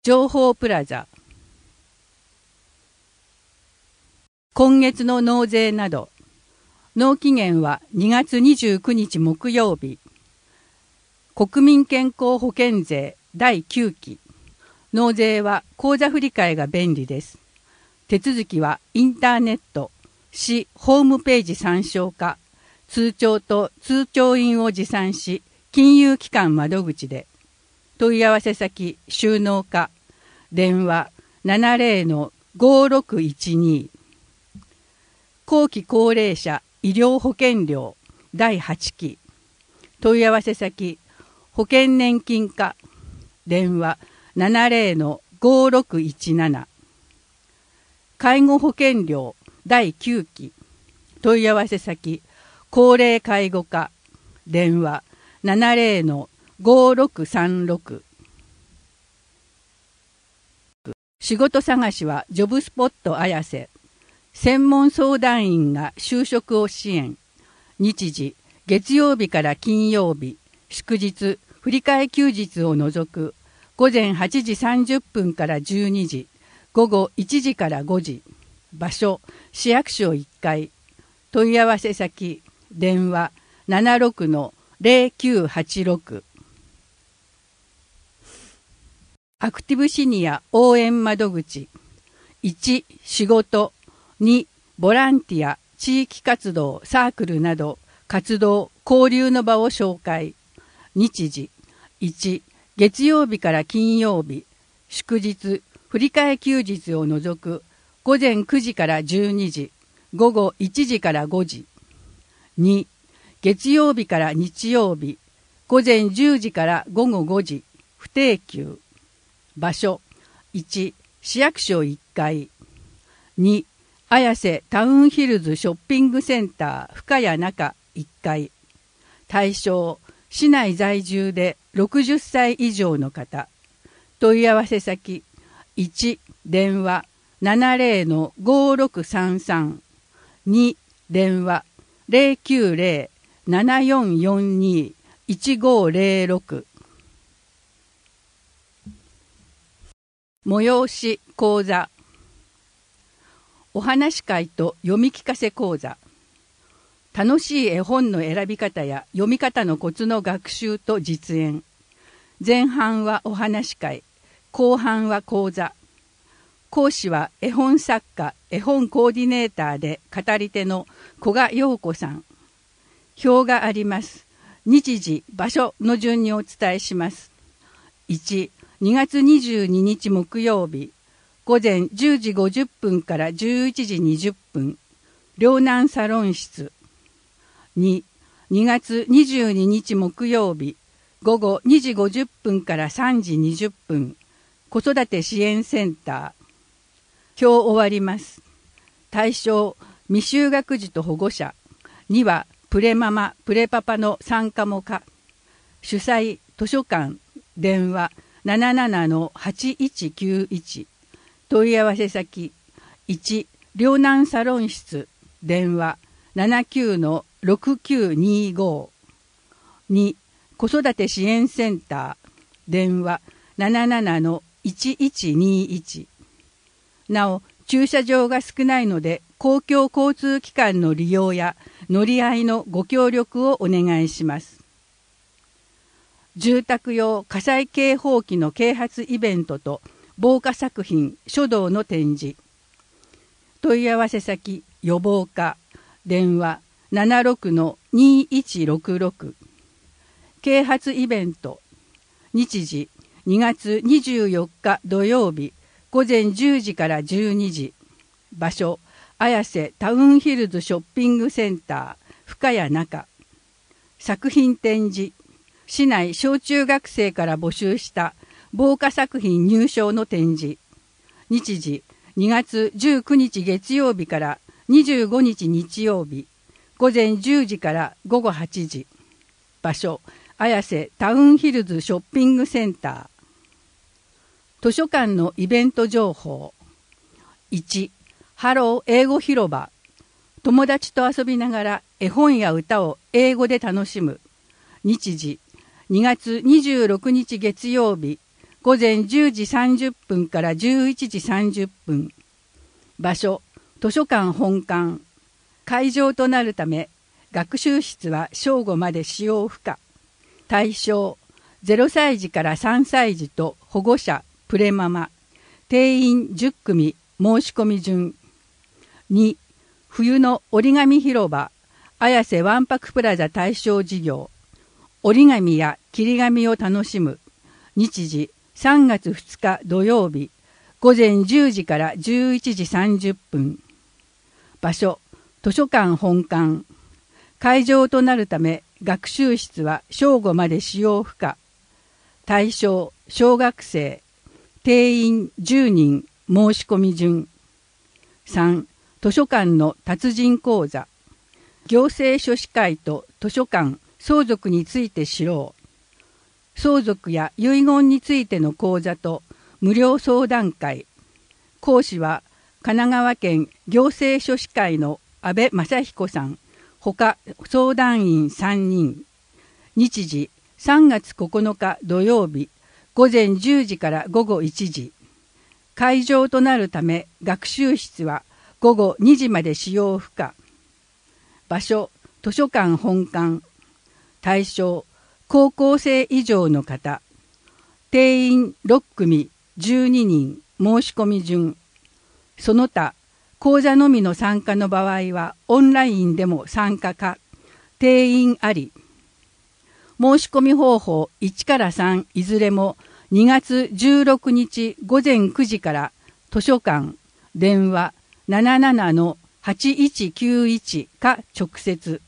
情報プラザ。今月の納税など、納期限は2月29日木曜日。国民健康保険税第9期。納税は口座振替が便利です。手続きはインターネット、市ホームページ参照か、通帳と通帳印を持参し、金融機関窓口で。問い合わせ先、収納課、電話70-5612。後期高齢者医療保険料第8期。問い合わせ先、保険年金課、電話70-5617。介護保険料第9期。問い合わせ先、高齢介護課、電話70-5636。仕事探しはジョブスポット綾瀬。専門相談員が就職を支援。日時、月曜日から金曜日、祝日、振り替え休日を除く、午前8時30分から12時、午後1時から5時。場所、市役所1階。問い合わせ先、電話76-0986。アクティブシニア応援窓口。1、仕事。2、ボランティア、地域活動、サークルなど、活動、交流の場を紹介。日時。1、月曜日から金曜日、祝日、振り替え休日を除く、午前9時から12時、午後1時から5時。2、月曜日から日曜日、午前10時から午後5時、不定休。場所、1、市役所1階。2、綾瀬タウンヒルズショッピングセンター深谷中1階。対象、市内在住で60歳以上の方。問い合わせ先、1、電話70-5633。2、電話090-7442-1506。催し講座。お話会と読み聞かせ講座。楽しい絵本の選び方や読み方のコツの学習と実演。前半はお話会、後半は講座。講師は絵本作家、絵本コーディネーターで語り手の古賀陽子さん。表があります。日時、場所の順にお伝えします。1、2月22日木曜日。午前10時50分から11時20分、両南サロン室。2、2月22日木曜日、午後2時50分から3時20分、子育て支援センター。表終わります。対象、未就学児と保護者。2は、プレママ、プレパパの参加も可。主催、図書館、電話77-8191。問い合わせ先、1、両南サロン室、電話79-6925。2、子育て支援センター、電話77-1121。なお、駐車場が少ないので、公共交通機関の利用や乗り合いのご協力をお願いします。住宅用火災警報器の啓発イベントと、防火作品書道の展示。問い合わせ先、予防課、電話76-2166。啓発イベント。日時、2月24日土曜日、午前10時から12時。場所、綾瀬タウンヒルズショッピングセンター、深谷中。作品展示。市内小中学生から募集した防火作品入賞の展示。日時、2月19日月曜日から25日日曜日、午前10時から午後8時。場所、綾瀬タウンヒルズショッピングセンター。図書館のイベント情報。1、ハロー英語広場。友達と遊びながら絵本や歌を英語で楽しむ。日時、2月26日月曜日、 午前10時30分から11時30分。場所、図書館本館。会場となるため、学習室は正午まで使用不可。対象、0歳児から3歳児と保護者、プレママ。定員10組、申し込み順。2、冬の折り紙広場、綾瀬わんぱくプラザ対象事業。折り紙や切り紙を楽しむ。日時、3月2日土曜日、午前10時から11時30分。場所、図書館本館。会場となるため、学習室は正午まで使用不可。対象、小学生。定員10人、申し込み順。3、図書館の達人講座。行政書士会と図書館、相続について知ろう。相続や遺言についての講座と無料相談会。講師は神奈川県行政書士会の安倍正彦さん。他相談員3人。日時3月9日土曜日、午前10時から午後1時。会場となるため学習室は午後2時まで使用不可。場所、図書館本館。対象、高校生以上の方。定員6組、12人、申し込み順。その他、講座のみの参加の場合はオンラインでも参加可。定員あり。申し込み方法1から3いずれも2月16日午前9時から図書館、電話 77-8191 か直接。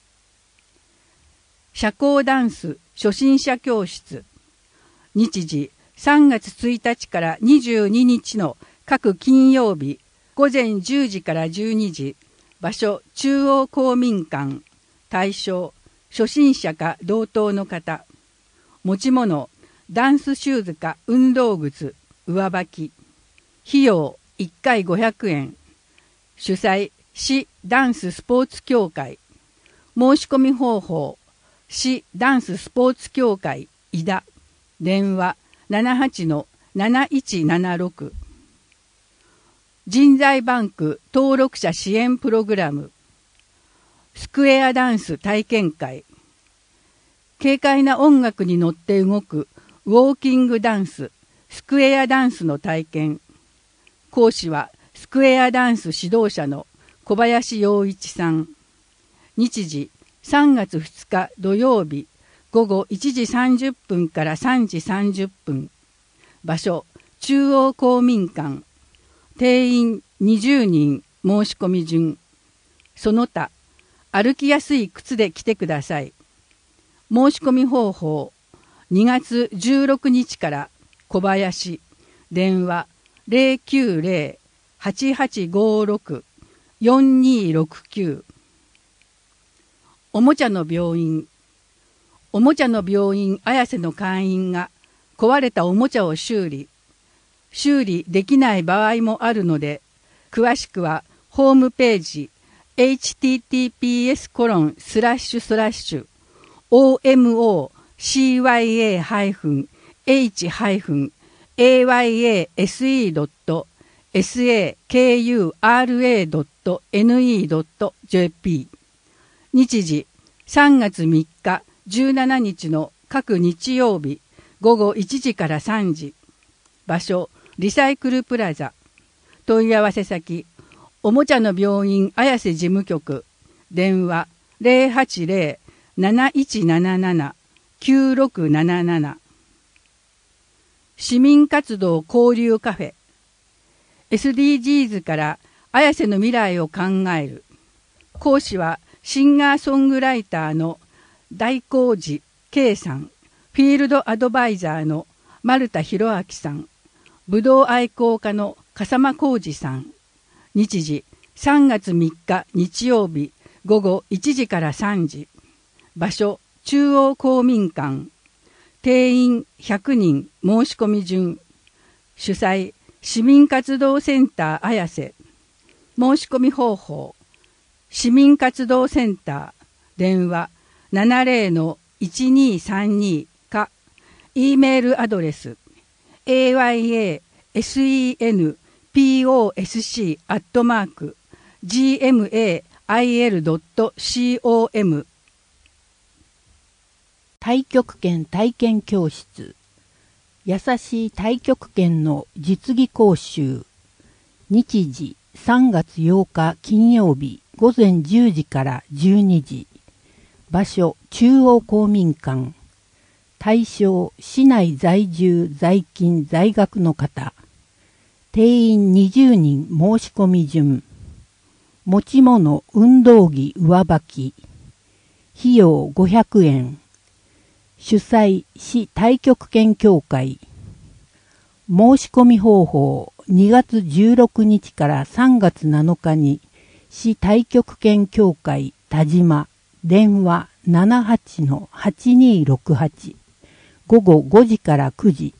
社交ダンス初心者教室。日時3月1日から22日の各金曜日、午前10時から12時。場所、中央公民館。対象、初心者か同等の方。持ち物、ダンスシューズか運動靴、上履き。費用、1回500円。主催、市ダンススポーツ協会。申し込み方法、市ダンススポーツ協会、井田。電話、78-7176。人材バンク登録者支援プログラム。スクエアダンス体験会。軽快な音楽に乗って動くウォーキングダンス、スクエアダンスの体験。講師はスクエアダンス指導者の小林洋一さん。日時3月2日土曜日、午後1時30分から3時30分。場所、中央公民館。定員20人、申し込み順。その他、歩きやすい靴で来てください。申し込み方法、2月16日から小林、電話 090-8856-4269。おもちゃの病院。おもちゃの病院綾瀬の会員が壊れたおもちゃを修理できない場合もあるので、詳しくはホームページ https://omo-cya-hayfun-sakura.ne.jp。 日時3月3日17日の各日曜日午後1時から3時。場所、リサイクルプラザ。問い合わせ先、おもちゃの病院綾瀬事務局。電話 080-7177-9677。市民活動交流カフェ。SDGs から綾瀬の未来を考える。講師はシンガーソングライターの大光寺圭さん。フィールドアドバイザーの丸田博明さん。ぶどう愛好家の笠間浩二さん。日時3月3日日曜日午後1時から3時。場所、中央公民館。定員100人、申し込み順。主催、市民活動センター綾瀬。申し込み方法、市民活動センター。電話 70-1232 か、Eメールアドレス aysenposc@gmail.com。 太極拳体験教室。優しい太極拳の実技講習。日時3月8日金曜日午前10時から12時。場所中央公民館。対象市内在住在勤在学の方。定員20人申し込み順。持ち物運動着上履き。費用500円。主催市太極拳協会。申し込み方法2月16日から3月7日に市太極拳協会田島電話 78-8268 午後5時から9時。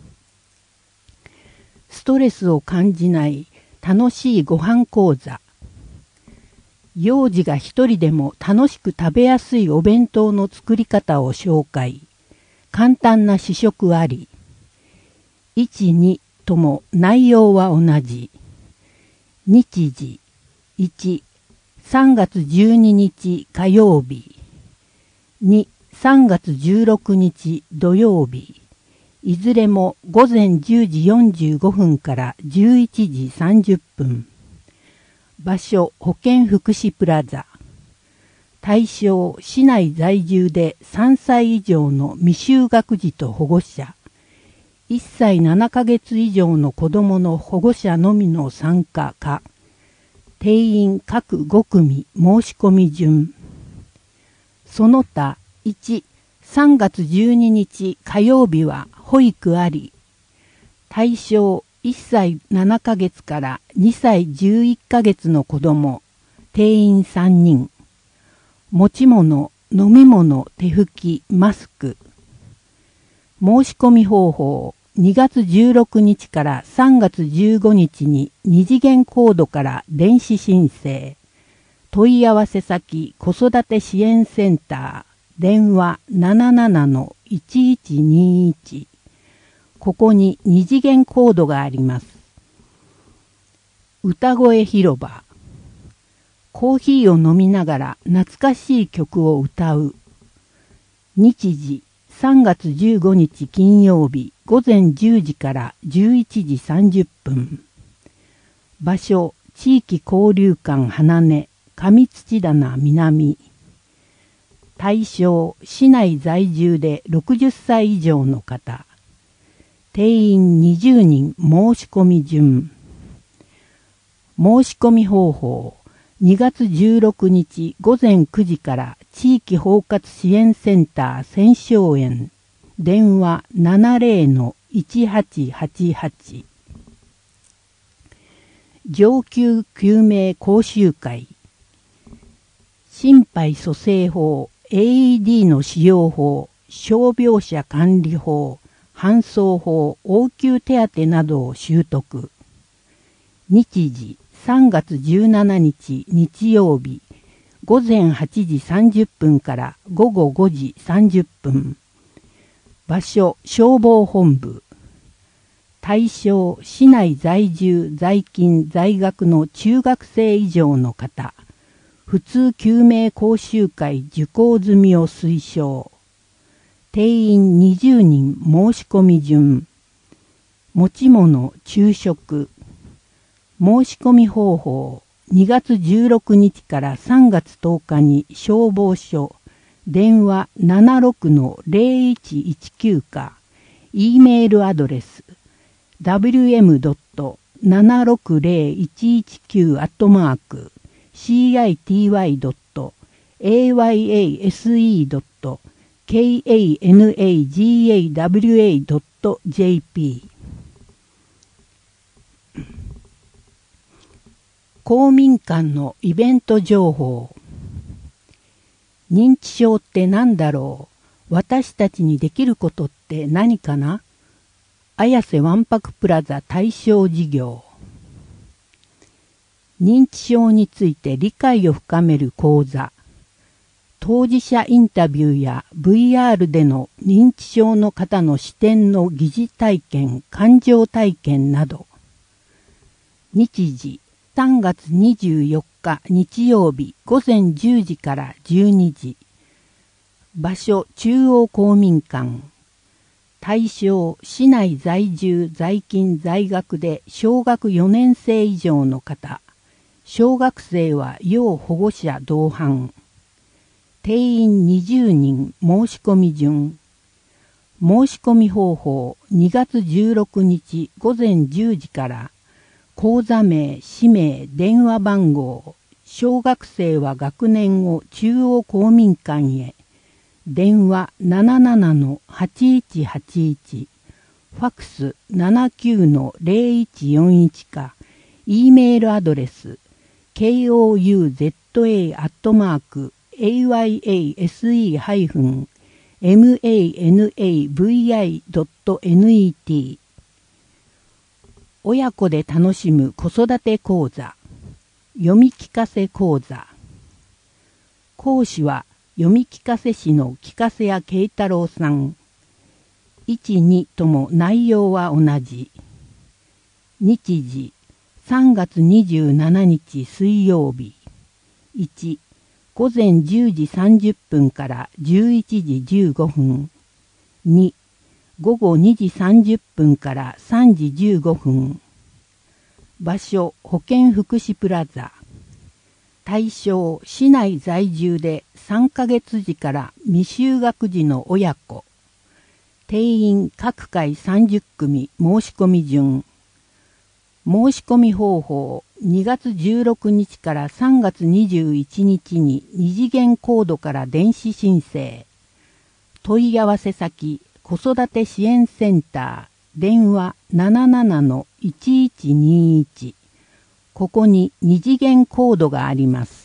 ストレスを感じない楽しいご飯講座。幼児が一人でも楽しく食べやすいお弁当の作り方を紹介。簡単な試食あり。1、2とも内容は同じ。日時1、3月12日火曜日。2、3月16日土曜日。いずれも午前10時45分から11時30分。場所保健福祉プラザ。対象市内在住で3歳以上の未就学児と保護者。1歳7ヶ月以上の子供の保護者のみの参加か。定員各5組申し込み順。その他1、3月12日火曜日は保育あり。対象1歳7ヶ月から2歳11ヶ月の子供。定員3人。持ち物、飲み物、手拭き、マスク。申し込み方法2月16日から3月15日に2次元コードから電子申請。問い合わせ先子育て支援センター。電話 77-1121。ここに2次元コードがあります。歌声広場。コーヒーを飲みながら懐かしい曲を歌う。日時3月15日金曜日午前10時から11時30分。場所地域交流館花音上土棚南。対象市内在住で60歳以上の方。定員20人申し込み順。申し込み方法2月16日午前9時から地域包括支援センター千松園。電話 70-1888。上級救命講習会。心肺蘇生法、AED の使用法、傷病者管理法、搬送法、応急手当などを習得。日時3月17日日曜日午前8時30分から午後5時30分。場所消防本部。対象市内在住在勤在学の中学生以上の方。普通救命講習会受講済みを推奨。定員20人申し込み順。持ち物昼食。申し込み方法2月16日から3月10日に消防署。電話 76-0119 か。E メールアドレス www.119-city.ayase.kanagawa.jp。 公民館のイベント情報。認知症って何だろう。私たちにできることって何かな。綾瀬わんぱくプラザ対象事業。認知症について理解を深める講座。 当事者インタビューや VR での認知症の方の視点の疑似体験、感情体験など。日時3月24日日曜日午前10時から12時。場所中央公民館。対象市内在住在勤在学で小学4年生以上の方。小学生は要保護者同伴。定員20人申し込み順。申し込み方法2月16日午前10時から口座名、氏名、電話番号。小学生は学年を中央公民館へ。電話 77-8181。ファクス 79-0141 か。E メールアドレス kouza-ayse-manavi.net 親子で楽しむ子育て講座読み聞かせ講座講師は読み聞かせ師の聞かせや慶太郎さん 1,2 とも内容は同じ日時3月27日水曜日。1、午前10時30分から11時15分。2、午後2時30分から3時15分。場所、保健福祉プラザ。対象、市内在住で3ヶ月時から未就学児の親子。定員各回30組申し込み順。申し込み方法2月16日から3月21日に2次元コードから電子申請。問い合わせ先子育て支援センター電話 77-1121。ここに2次元コードがあります。